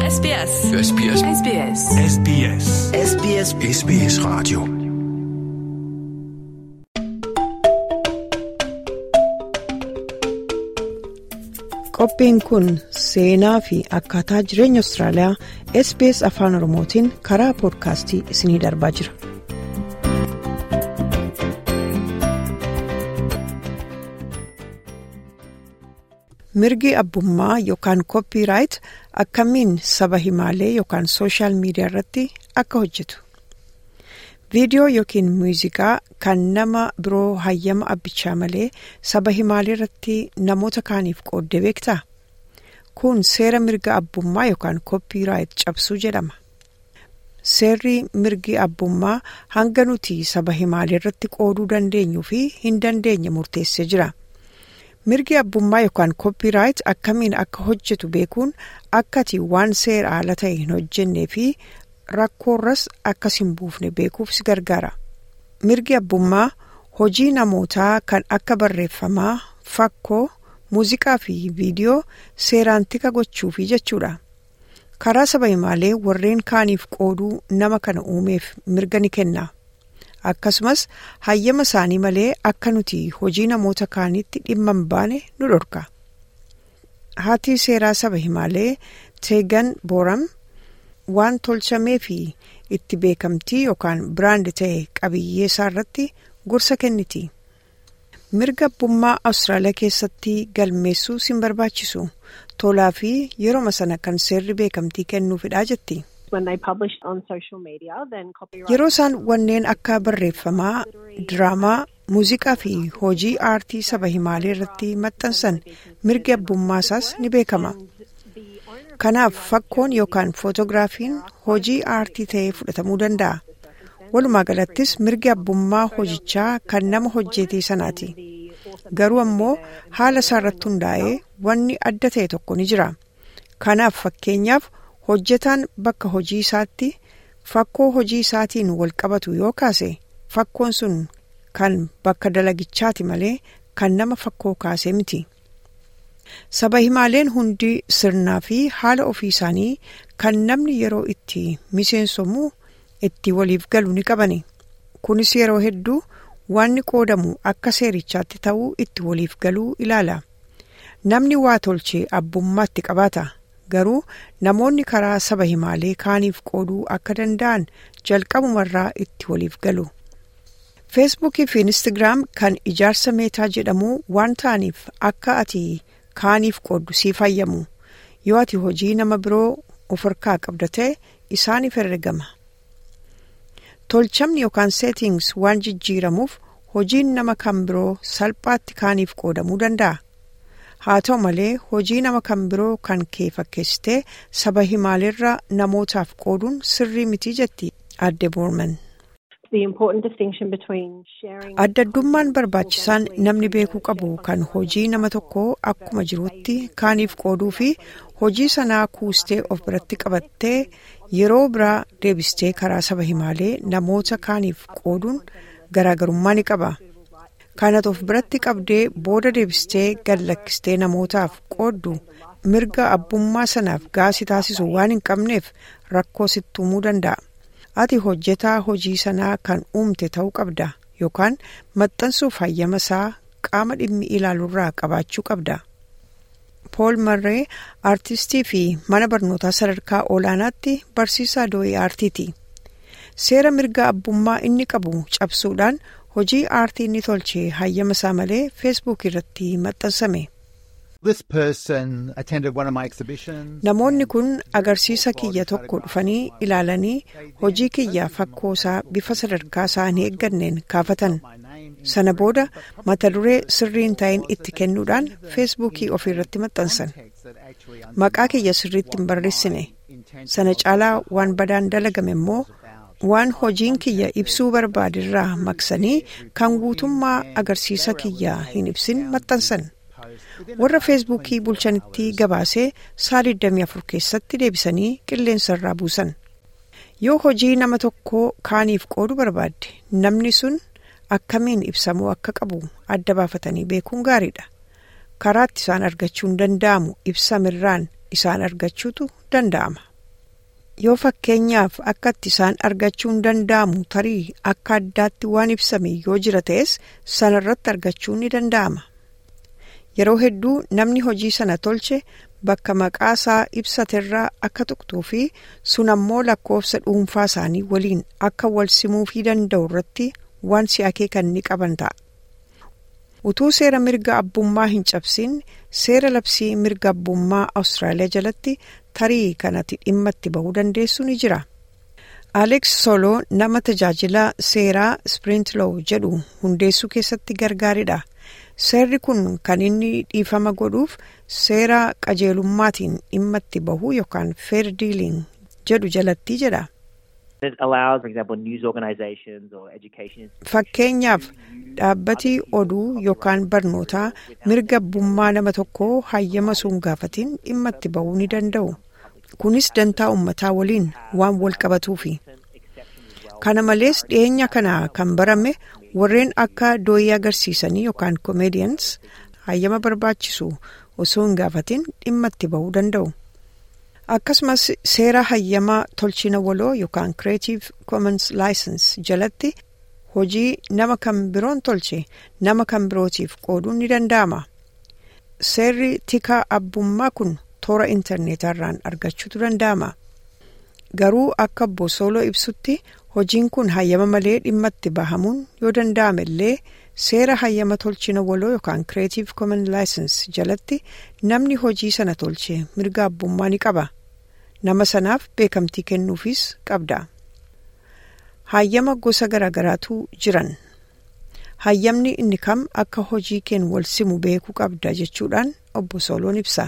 SBS. SBS. SBS. SBS. SBS. SBS Radio. Qophiin kun seenaa fi akkaataa jireenya Austraaliyaa SBS Afaan Oromootiin karaa poodkaastii isinii darbaa jira. Mirgi abbummaa yookaan kooppiiraayit akkamiin saba himaalee yookaan sooshaal miidiyaa irratti akka hojjetu. Viidiyoo yookiin muuziqaa kan nama biroo hayyama abbichaa malee saba himaalee irratti namoota kaaniif qooddee beektaa? Kun seera mirga abbummaa yookaan kooppiiraayit cabsuu jedhama. Seerri mirgi abbummaa hanga nuti saba himaalee irratti qooduu dandeenyuu fi hin dandeenye murteessee jira. Mirgi abbummaa yookaan kooppiiraayit akkamiin akka hojjetu beekuun akkati waan seera ala ta'e hin hojjennee fi rakkoorras akkas hin buufne beekuuf si gargaara. Mirgi abbummaa hojii namootaa kan akka barreeffamaa, fakkoo, muuziqaa fi viidiyoo seeraan tika gochuufi jechuudha. Karaa saba himaalee warreen kaaniif qooduu nama kana uumeef mirga ni kenna. Akkasumas hayyama isaanii malee akka nuti hojii namoota kaanitti dhimma hin baane nu dhorka. Haati seeraa saba himaalee Teegan Booram waan tolchamee fi itti beekamtii yookaan biraand ta'e qabiyyee isaa irratti gorsa kenniti. Mirga abbummaa Awustiraaliyaa keessatti galmeessuu sin barbaachisu tolaa fi yeroo sana kan seerri beekamtii kennuufidha jetti. Yeroo isaan wanneen akka barreeffamaa, diraamaa, muuziqaa fi hojii aartii saba himaalee irratti maxxansan mirgi abbummaa isaas ni beekama. Kanaaf fakkoon yookaan footograafiin hojii aartii ta'ee fudhatamuu danda'a. Walumaa galattis mirgi abbummaa hojichaa kan nama hojjetee sanaati. Garuu ammoo haala isaa irratti hundaa'ee wanni adda ta'e tokko ni jira. Kanaaf fakkeenyaaf hojjetaan bakka hojii isaatti fakkoo hojii isaatiin wal qabatu yoo kaase fakkoon sun kan bakka dalagichaati malee kan nama fakkoo kaase miti. Saba himaaleen hundi sirnaa fi haala ofii isaanii kan namni yeroo itti miseensomu itti waliif galu ni qabani. Kunis yeroo hedduu waanni qoodamu akka seerichaatti ta'uu itti waliif galuu ilaala. Namni waa tolchee abbummaatti qabaata. Garuu namoonni karaa saba himaalee kaaniif qooduu akka danda'an jalqabumarraa itti waliif galu. Feesbuukii fi Instagiraam kan ijaarsa meetaa jedhamu waan ta'aniif akka ati kaaniif qooddu siif hayyamu. Yoo ati hojii nama biroo of harkaa qabda ta'e isaaniif herregama. Tolchamni yookaan settings waan jijjiiramuuf hojiin nama kan biroo salphaatti kaaniif qoodamuu danda'a. Haa ta'u malee hojii nama kan biroo kan kee fakkeessitee saba himaaleerra namootaaf qooduun sirrii miti jetti adde Boorman. Adda addummaan barbaachisaan namni beekuu qabu kan hojii nama tokkoo akkuma jirutti kaaniif qooduu fi hojii sanaa kuustee of biratti qabattee yeroo biraa deebistee karaa saba himaalee namoota kaaniif qooduun garaagarummaa ni qaba. Kanat of biratti qabdee booda deebistee gallakkistee namootaaf qooddu mirga abbummaa sanaaf gaasii taasisu waan hin qabneef rakkoo sitti uumuu danda'a. Ati hojjetaa hojii sanaa kan uumte ta'uu qabda yookaan maxxansuuf hayyama isaa qaama dhimmi ilaaluurraa qabaachuu qabda. Pool Marree aartistii fi mana barnootaa sadarkaa olaanaatti barsiisaa do'ee aartiiti. Seera mirga abbummaa inni qabu cabsuudhaan hojii aartii inni tolchee hayyama isaa malee feesbuuk irratti maxxansame. Namoonni kun agarsiisa kiyya tokko dhufanii ilaalanii hojii kiyya fakkoo isaa bifa sadarkaa isaa hin eegganneen kaafatan. Sana booda mata duree sirriin ta'een itti kennuudhaan feesbuukii ofiirratti maxxansan. Maqaa kiyya sirriitti hin barreessine. Sana caalaa waan badaan dalagame immoo waan hojiin kiyya ibsuu barbaadirraa maqsanii kan guutummaa agarsiisa kiyya hin ibsin maxxansan. Warra feesbuukii bulchanitti gabaasee sa'a 24 keessatti deebisanii qilleensarraa buusan. Yoo hojii nama tokkoo kaaniif qoodu barbaadde namni sun akkamiin ibsamuu akka qabu adda baafatanii beekuun gaariidha. Karaatti isaan argachuun danda'amu ibsamirraan isaan argachuutu danda'ama. Yoo fakkeenyaaf akka isaan argachuun danda'amu tarii akka addaatti waan ibsame yoo jira ta'es sanarratti argachuun ni danda'ama. Yeroo hedduu namni hojii sana tolche bakka maqaa isaa ibsaterraa akka tuqxuu fi sun ammoo lakkoofsa dhuunfaa isaanii waliin akka wal simuufii danda'u irratti waan si akeekan ni qaban ta'a. Utuu seera mirga abbummaa hin cabsin seera labsii mirga abbummaa Awustiraaliyaa jalatti tarii kanatti dhimma itti bahuu dandeessu ni jira. Alex Solo nama tajaajila seeraa Sprintlaw jedhu hundeessuu keessatti gargaaridha. Seerri kun kan inni dhiifama godhuuf seera qajeelummaatiin dhimma itti bahuu yookaan fair dealing jedhu jalatti jedha. Fakkeenyaaf dhaabbati oduu yookaan barnootaa mirga abbummaa nama tokkoo hayyama sun gaafatiin dhimma itti bahuu ni danda'u. Kunis dantaa uummataa waliin waan wal qabatuufi. Kana malees dhiyeenya kana kan barame warreen akka dooyii agarsiisanii yookaan comedians hayyama barbaachisu osoo hin gaafatiin dhimma itti bahuu danda'u. Akkasumas seera hayyama tolchina waloo yookaan Creative Commons License jalatti hojii nama kan biroon tolche nama kan birootiif qooduun ni danda'ama. Seerri tikaa abbummaa kun toora intarneetarraan argachuutu danda'ama. Garuu akka Bosoloo ibsutti hojiin kun hayyama malee dhimma itti bahamuun yoo danda'ame illee seera hayyama tolchina waloo yookaan Creative Commons License jalatti namni hojii sana tolche mirga abbummaa ni qaba. Nama sanaaf beekamtii kennuufis qabda. Hayyama gosa garagaraatu jiran. Hayyamni inni kam akka hojii keen wal simu beekuu qabda jechuudhaan obbo Soloon ibsa.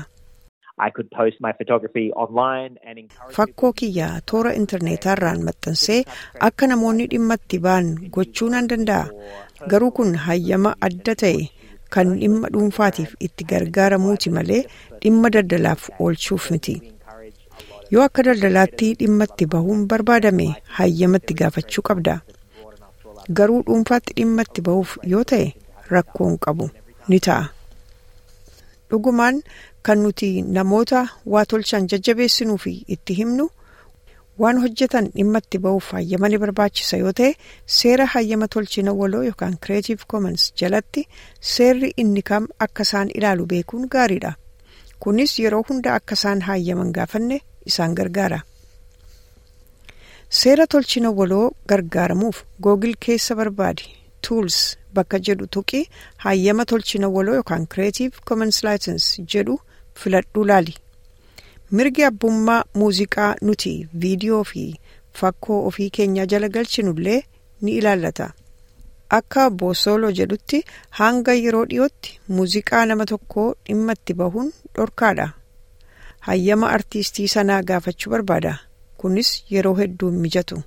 Fakkoo kiyyaa toora intarneetarraan maxxansee akka namoonni dhimma itti ba'an gochuu nan danda'a. Garuu kun hayyama adda ta'e kan dhimma dhuunfaatiif itti gargaaramuuti malee dhimma daldalaaf oolchuuf miti. Yoo akka daldalaatti dhimma itti bahuun barbaadame hayyama itti gaafachuu qabda. Garuu dhuunfaatti dhimma itti bahuuf yoo ta'e rakkoon qabu ni ta'a. Dhugumaan kan nuti namoota waa tolchan jajjabeessinuu fi itti himnu waan hojjetan dhimma itti bahuuf hayyama ni barbaachisa yoo ta'e seera hayyama tolchina waloo yookaan Creative Commons jalatti seerri inni kam akka isaan ilaalu beekuun gaariidha. Kunis yeroo hunda akka isaan hayyaman gaafanne isaan gargaara. Seera tolchina waloo gargaaramuuf Google keessa barbaadi. Tools bakka jedhu tuqi hayyama tolchina waloo yookaan Creative Commons License jedhu filadhuu laali. Mirgi abbummaa muuziqaa nuti viidiyoo fi fakkoo ofii keenyaa jala galchinullee ni ilaallata. Akka Bosoloo jedhutti hanga yeroo dhiyootti muuziqaa nama tokkoo dhimma itti bahuun dhorkaadha. Hayyama artiistii sanaa gaafachuu barbaada. Kunis yeroo hedduu mijatu.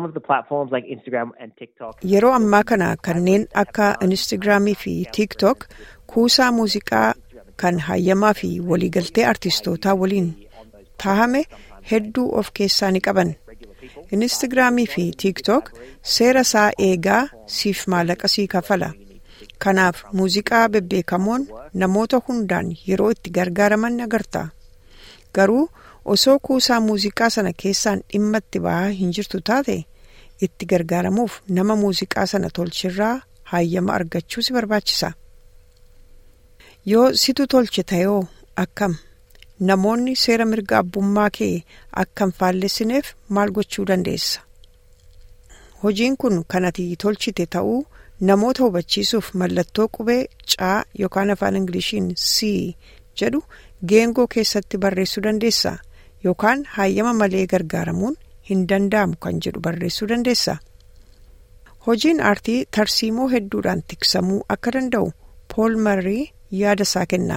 Yeroo ammaa kana kanneen akka Instagramii fi TikTok kuusaa muuziqaa kan hayyamaa fi waliigaltee artiistootaa waliin taahame hedduu of keessaa ni qaban. Instagramii fi TikTok seera isaa eegaa siif maallaqa sii kafala. Kanaaf muuziqaa bebbeekamoon namoota hundaan yeroo itti gargaaraman agarta. Garuu osoo kuusaa muuziqaa sana keessaan dhimma itti bahaa hin jirtu taate itti gargaaramuuf nama muuziqaa sana tolchirraa hayyama argachuu si barbaachisa. Yoo situ tolche ta'ee akkam namoonni seera mirga abbummaa kee akkam faallessineef maal gochuu dandeessa? Hojiin kun kan ati tolchite ta'uu namoota hubachiisuuf mallattoo qubee C yookaan afaan Ingiliishiin C jedhu geengoo keessatti barreessuu dandeessa. Yookaan hayyama malee gargaaramuun hin danda'amu kan jedhu barreessuu dandeessa. Hojiin aartii tarsiimoo hedduudhaan tiksamuu akka danda'u Paul Murray yaada isaa kenna.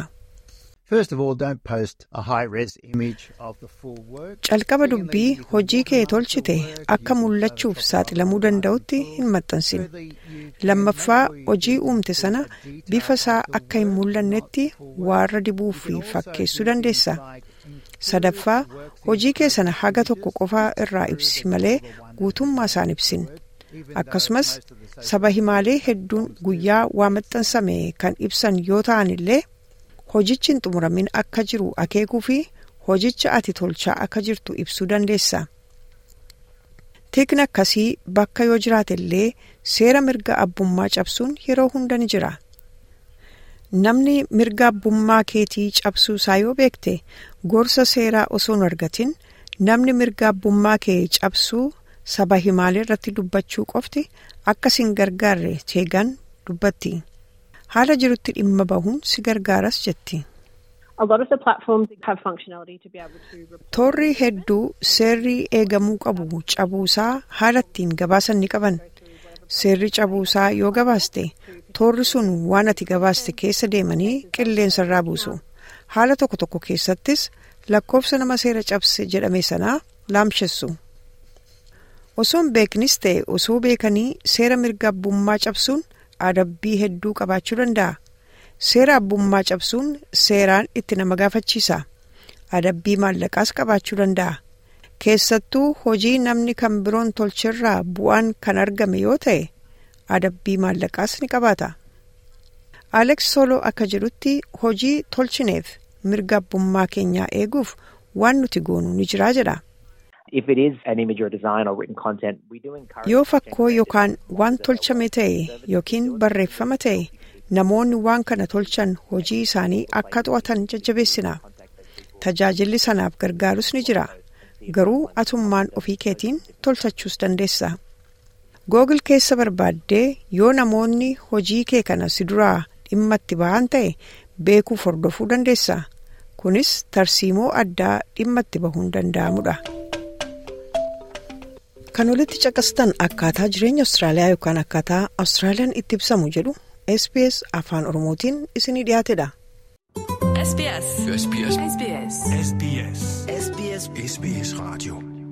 Calqaba dubbii hojii kee tolchite akka mul'achuuf saaxilamuu danda'utti hin maxxansin. Lammaffaa hojii uumte sana bifa isaa akka hin mul'annetti waarra dibuu fi fakkeessuu dandeessa. Sadaffaa hojii kee sana haga tokko qofaa irraa ibsi malee guutummaa isaan ibsin. Akkasumas saba himaalee hedduun guyyaa waa maxxansame kan ibsan yoo ta'an illee hojichi hin xumuramin akka jiru akeekuu fi hojicha ati tolchaa akka jirtu ibsuu dandeessa. Teekni akkasii bakka yoo jiraate illee seera mirga abbummaa cabsuun yeroo hunda ni jira. Namni mirga abbummaa keetii cabsuu isaa yoo beekte gorsa seeraa osoo hin argatin namni mirga abbummaa kee cabsuu saba himaalee irratti dubbachuu qofti akka sin gargaarre Teegan dubbatti. Haala jirutti dhimma bahuun si gargaaras jetti. Toorri hedduu seerri eegamuu qabu cabuusaa haala ittiin gabaasan ni qaban. Seerri cabuusaa yoo gabaaste toorri sun waan ati gabaaste keessa deemanii qilleensa irraa buusu. Haala tokko tokko keessattis lakkoofsa nama seera cabse jedhame sanaa laamshessu. Osoo hin beeknis ta'e osoo beekanii seera mirga abbummaa cabsuun adabbii hedduu qabaachuu danda'a. Seera abbummaa cabsuun seeraan itti nama gaafachiisa. Adabbii maallaqaas qabaachuu danda'a. Keessattuu hojii namni kan biroon tolcherraa bu'aan kan argame yoo ta'e adabbii maallaqaas ni qabaata. Alex Solo akka jedhutti hojii tolchineef mirga abbummaa keenyaa eeguuf waan nuti goonu ni jira jedha. Yoo fakkoo yookaan waan tolchame ta'e yookiin barreeffama ta'e namoonni waan kana tolchan hojii isaanii akka to'atan jajjabeessina. Tajaajilli sanaaf gargaarus ni jira. Garuu atummaan ofii keetiin tolfachuus dandeessa. Google keessa barbaaddee yoo namoonni hojii kee kana si duraa dhimma itti ba'an ta'e beekuuf hordofuu dandeessa. Kunis tarsiimoo addaa dhimma itti bahuun danda'amudha. Kan walitti caqastan akkaataa jireenya Austraaliyaa yookaan akkaataa Austraaliyaan itti ibsamu jedhu SBS Afaan Oromootiin isinii dhiyaatedha. SBS. SBS. SBS. SBS. SBS. SBS Radio.